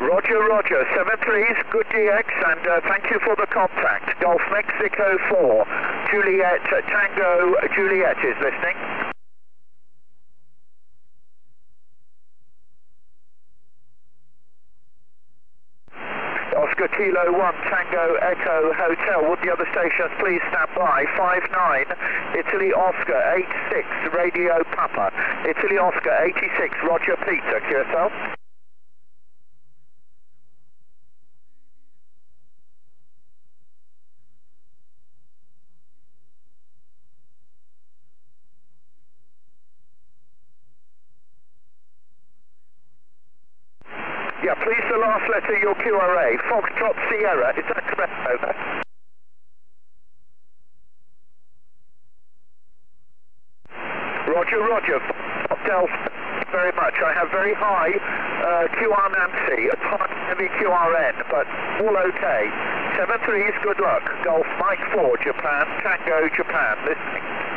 Roger, Roger, 73's, good DX, and thank you for the contact. Golf Mexico 4, Juliet, Tango, Juliet is listening. Oscar Kilo 1, Tango Echo Hotel. Would the other stations please stand by? 59, Italy Oscar 86, Radio Papa. Italy Oscar 86, Roger Peter, QSL. Yeah, please the last letter of your QRA, Foxtrot Sierra, is that correct? Over. Roger, Roger, Delta, very much. I have very high QR Nancy, heavy QRN, but all okay. 73's, good luck. Golf Mike 4, Japan, Tango, Japan, listening.